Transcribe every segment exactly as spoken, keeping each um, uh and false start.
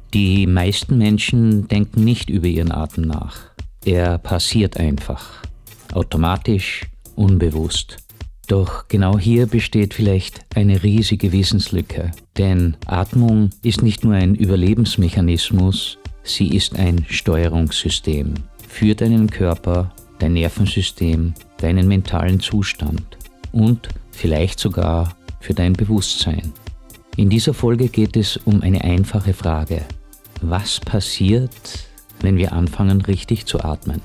Die meisten Menschen denken nicht über ihren Atem nach. Er passiert einfach, automatisch, unbewusst. Doch genau hier besteht vielleicht eine riesige Wissenslücke. Denn Atmung ist nicht nur ein Überlebensmechanismus, sie ist ein Steuerungssystem für deinen Körper, dein Nervensystem, deinen mentalen Zustand und vielleicht sogar für dein Bewusstsein. In dieser Folge geht es um eine einfache Frage. Was passiert, wenn wir anfangen, richtig zu atmen?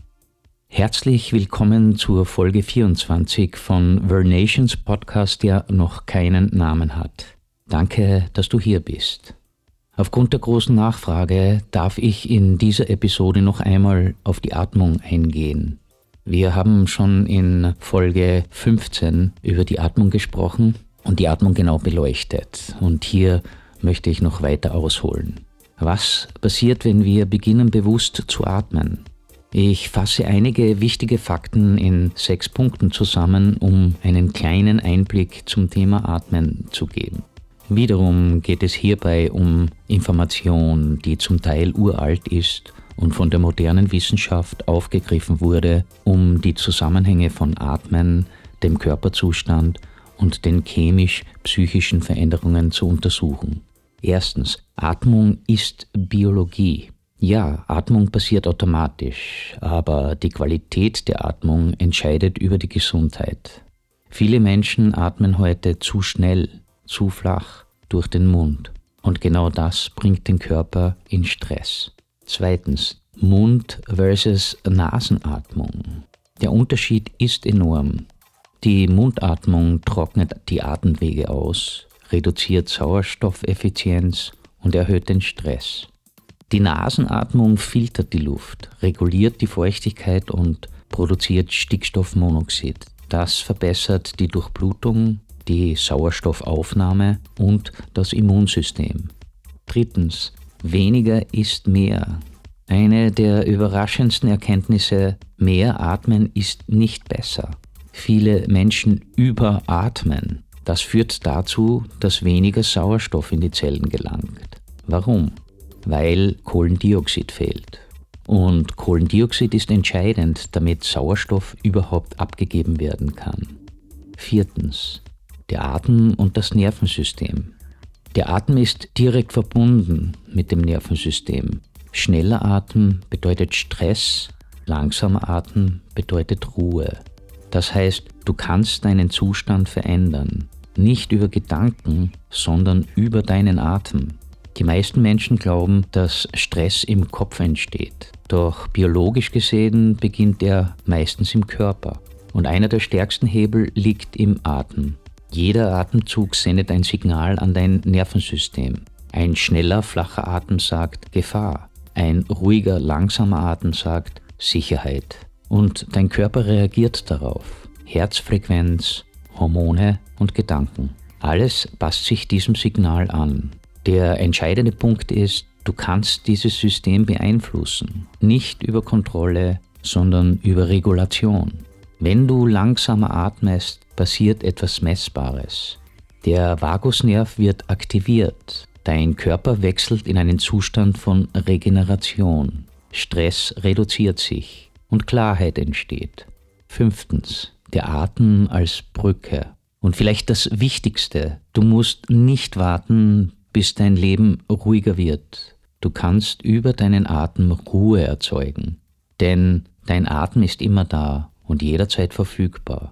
Herzlich willkommen zur Folge vierundzwanzig von Vernations Podcast, der noch keinen Namen hat. Danke, dass du hier bist. Aufgrund der großen Nachfrage darf ich in dieser Episode noch einmal auf die Atmung eingehen. Wir haben schon in Folge fünfzehn über die Atmung gesprochen und die Atmung genau beleuchtet. Und hier möchte ich noch weiter ausholen. Was passiert, wenn wir beginnen, bewusst zu atmen? Ich fasse einige wichtige Fakten in sechs Punkten zusammen, um einen kleinen Einblick zum Thema Atmen zu geben. Wiederum geht es hierbei um Information, die zum Teil uralt ist und von der modernen Wissenschaft aufgegriffen wurde, um die Zusammenhänge von Atmen, dem Körperzustand und den chemisch-psychischen Veränderungen zu untersuchen. Erstens, Atmung ist Biologie. Ja, Atmung passiert automatisch, aber die Qualität der Atmung entscheidet über die Gesundheit. Viele Menschen atmen heute zu schnell, zu flach durch den Mund und genau das bringt den Körper in Stress. Zweitens, Mund versus Nasenatmung. Der Unterschied ist enorm. Die Mundatmung trocknet die Atemwege aus, reduziert Sauerstoffeffizienz und erhöht den Stress. Die Nasenatmung filtert die Luft, reguliert die Feuchtigkeit und produziert Stickstoffmonoxid. Das verbessert die Durchblutung, die Sauerstoffaufnahme und das Immunsystem. Drittens, weniger ist mehr. Eine der überraschendsten Erkenntnisse, mehr atmen ist nicht besser. Viele Menschen überatmen. Das führt dazu, dass weniger Sauerstoff in die Zellen gelangt. Warum? Weil Kohlendioxid fehlt. Und Kohlendioxid ist entscheidend, damit Sauerstoff überhaupt abgegeben werden kann. Viertens, der Atem und das Nervensystem. Der Atem ist direkt verbunden mit dem Nervensystem. Schneller Atem bedeutet Stress, langsamer Atem bedeutet Ruhe. Das heißt, du kannst deinen Zustand verändern. Nicht über Gedanken, sondern über deinen Atem. Die meisten Menschen glauben, dass Stress im Kopf entsteht. Doch biologisch gesehen beginnt er meistens im Körper. Und einer der stärksten Hebel liegt im Atem. Jeder Atemzug sendet ein Signal an dein Nervensystem. Ein schneller, flacher Atem sagt Gefahr. Ein ruhiger, langsamer Atem sagt Sicherheit. Und dein Körper reagiert darauf. Herzfrequenz, Hormone und Gedanken. Alles passt sich diesem Signal an. Der entscheidende Punkt ist, du kannst dieses System beeinflussen. Nicht über Kontrolle, sondern über Regulation. Wenn du langsamer atmest, passiert etwas Messbares. Der Vagusnerv wird aktiviert. Dein Körper wechselt in einen Zustand von Regeneration. Stress reduziert sich und Klarheit entsteht. Fünftens, der Atem als Brücke. Und vielleicht das Wichtigste, du musst nicht warten, bis dein Leben ruhiger wird. Du kannst über deinen Atem Ruhe erzeugen. Denn dein Atem ist immer da und jederzeit verfügbar.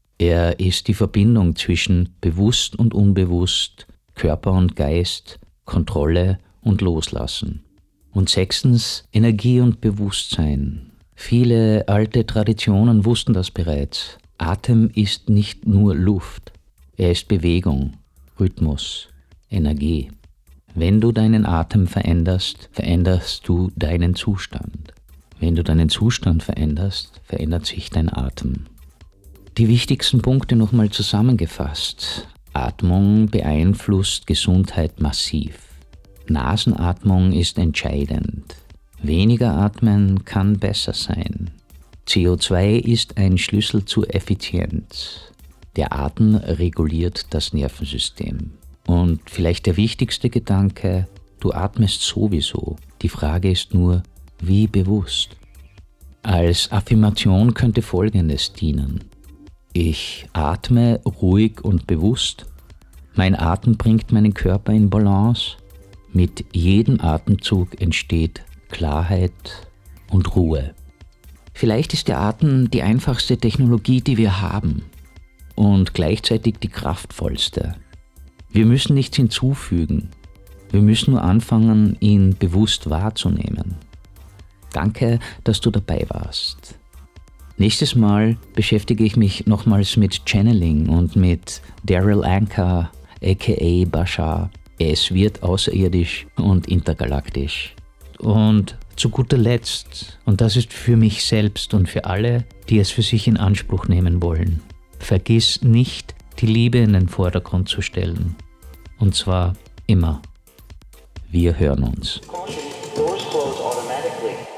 Er ist die Verbindung zwischen bewusst und unbewusst, Körper und Geist, Kontrolle und Loslassen. Und sechstens, Energie und Bewusstsein. Viele alte Traditionen wussten das bereits. Atem ist nicht nur Luft, er ist Bewegung, Rhythmus, Energie. Wenn du deinen Atem veränderst, veränderst du deinen Zustand. Wenn du deinen Zustand veränderst, verändert sich dein Atem. Die wichtigsten Punkte nochmal zusammengefasst. Atmung beeinflusst Gesundheit massiv. Nasenatmung ist entscheidend. Weniger atmen kann besser sein. C O zwei ist ein Schlüssel zur Effizienz. Der Atem reguliert das Nervensystem. Und vielleicht der wichtigste Gedanke, Du atmest sowieso. Die Frage ist nur, wie bewusst. Als Affirmation könnte Folgendes dienen. Ich atme ruhig und bewusst. Mein Atem bringt meinen Körper in Balance. Mit jedem Atemzug entsteht Klarheit und Ruhe. Vielleicht ist der Atem die einfachste Technologie, die wir haben und gleichzeitig die kraftvollste. Wir müssen nichts hinzufügen. Wir müssen nur anfangen, ihn bewusst wahrzunehmen. Danke, dass du dabei warst. Nächstes Mal beschäftige ich mich nochmals mit Channeling und mit Daryl Anka, aka Bashar. Es wird außerirdisch und intergalaktisch. Und zu guter Letzt, und das ist für mich selbst und für alle, die es für sich in Anspruch nehmen wollen, vergiss nicht, die Liebe in den Vordergrund zu stellen. Und zwar immer. Wir hören uns. Doors close automatically.